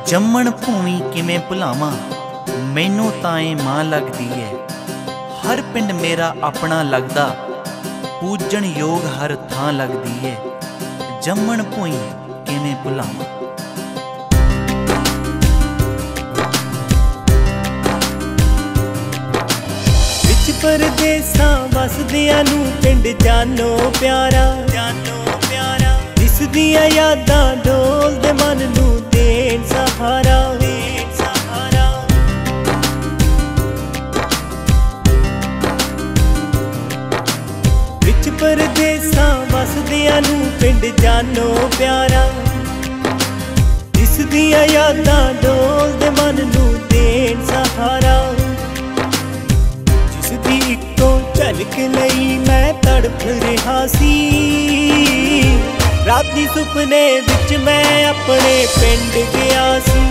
जम्मण भूमि किवें भुलावां, मैनू तां ए मां लगदी है। हर पिंड मेरा अपना लगदा, पूजन योग हर थां लगदी है। जम्मण भूमि किवें भुलावां। विच परदेसां वसदियां नूं पिंड जानो प्यारा, दिसदियां यादां डोलदे मन नूं देण सहारा। विच परदेसां वसदियां नूं पिंड जानो प्यारा, दिसदियां यादां डोलदे मन नूं देण सहारा। जिसदी इक्को झलक लई मैं तड़फ रिहा सी, राती सुपने विच मैं अपने पिंड गया सी।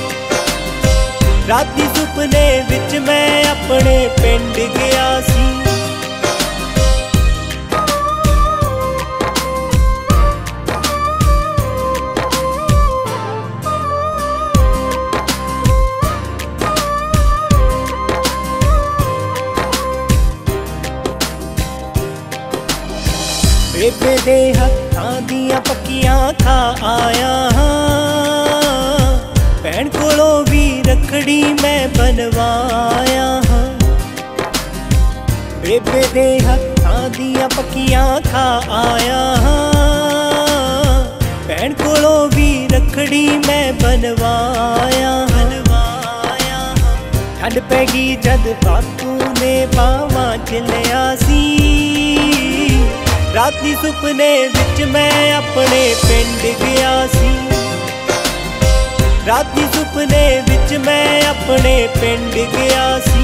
राती सुपने विच मैं अपने पिंड गया सी। बेबे दे हत्थां दियां पक्कियां खा आया हां, भैन कोलों भी रखड़ी मैं बनवाया हां। बेबे दे हत्थां दियां पक्कियां खा आया हां, भैन कोलों भी रखड़ी मैं बनवाया हां। ठंड पै गई जद बापू ने बावां च लिया सी, राती सुपने विच मैं अपने पिंड गया सी। राती सुपने विच मैं अपने पिंड गया सी।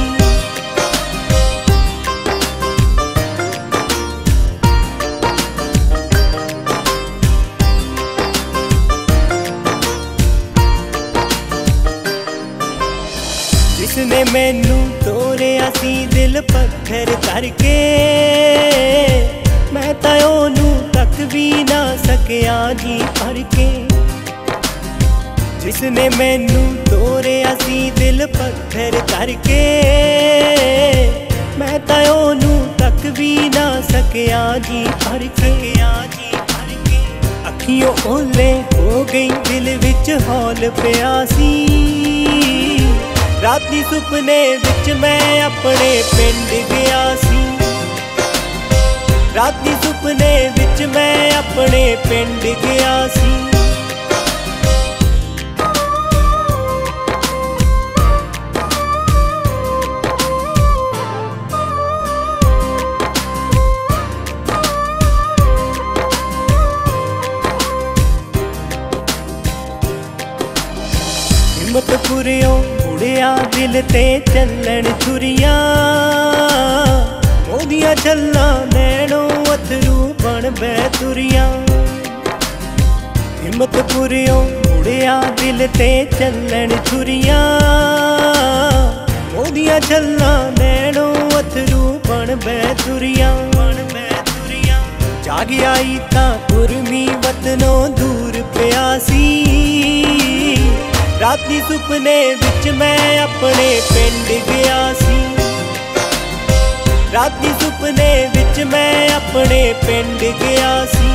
जिसने मैनू तोड़िया सी दिल पत्थर करके, मैं तां ओनू तक भी ना सकिया जी भर के। जिसने मैनू तोड़िया सी दिल पत्थर करके, मैं तां ओनू तक भी ना सकिया जी भर के। अखियों ओले हो गई दिल विच हौल पिया सी, राती सुपने विच मैं अपने पिंड गया सी। राती सुपने विच मैं अपने पिंड गया सी। हिम्मतपुरियों मुड़िया दिल ते चलन छुरियां, ओदियां छल्लां नैनों अथरू बन बैतुरियां। हिम्मतपुरियों मुड़िया दिल ते चलन छुरियां, ओदियां छल्लां नैनों अथरू बन बैतुरियां। जाग आई तां कुरमी वतनों दूर पिया सी, राती सुपने विच मैं अपने पिंड गया सी। राती सुपने विच मैं अपने पिंड गया सी।